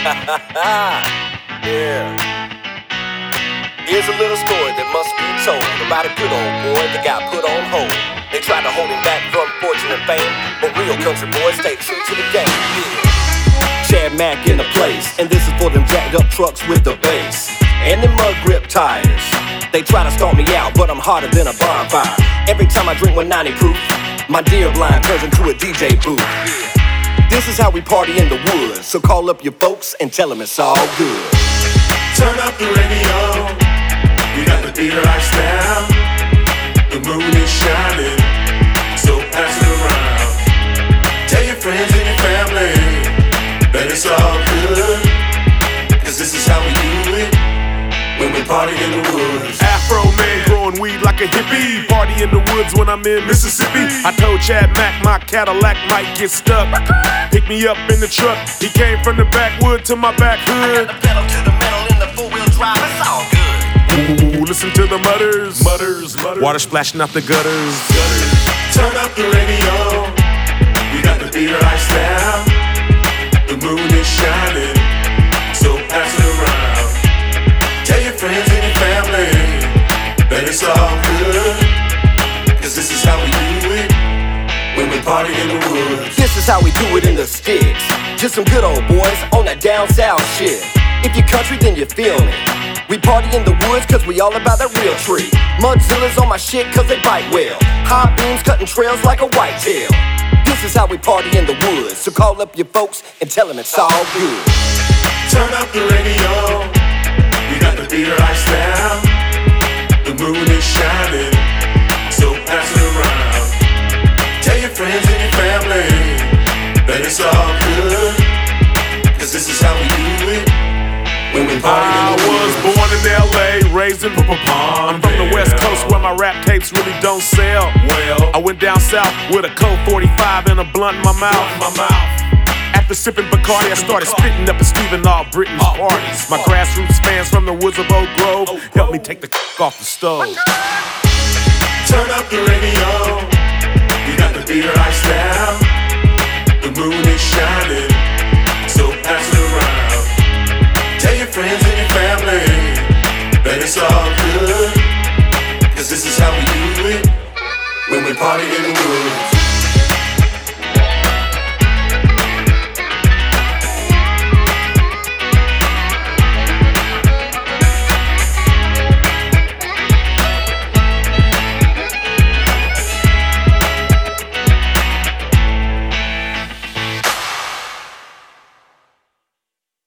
Yeah. Here's a little story that must be told about a good old boy that got put on hold. They tried to hold him back from fortune and fame, but real country boys stay true to the game. Yeah. Chad Mack in the place, and this is for them jacked up trucks with the bass and them mud grip tires. They try to stomp me out, but I'm hotter than a bonfire. Every time I drink 190 proof, my deer blind turns into a DJ booth. This is how we party in the woods, so call up your folks and tell them it's all good. Turn up the radio, we got the beat right down. The moon is shining, so pass it around. Tell your friends and your family that it's all good, cause this is how we do it when we party in the woods. Afro man growing weed like a hippie. Party in the woods when I'm in Mississippi. I told Chad Mack my Cadillac might get stuck. Pick me up in the truck. He came from the backwood to my back hood. I got the pedal to the metal in the four-wheel drive, it's all good. Ooh, listen to the mutters. Water splashing out the gutters. Turn up the radio, we got the beat right down. The moon is shining, so pass it around. Tell your friends and your family that it's all good, cause this is how we do it when we party in the woods. This is how we do it in the sticks. Just some good old boys on that down south shit. If you're country, then you feel me. We party in the woods cause we all about that real tree. Mudzillas on my shit cause they bite well. High beams cutting trails like a whitetail. This is how we party in the woods, so call up your folks and tell them it's all good. Turn up the radio, we got the beat right down. The moon is shining, so pass it around. Tell your friends and your family that it's all good, cause this is how we do it when we party in the woods. I was born in LA, raised in Palm. I'm from the West Coast where my rap tapes really don't sell. Well, I went down south with a Colt 45 and a blunt in my mouth. After sipping Bacardi, I started spitting up at Stephen All Britain's parties. My grassroots fans from the woods of Oak Grove helped me take the off the stove. Turn up the radio,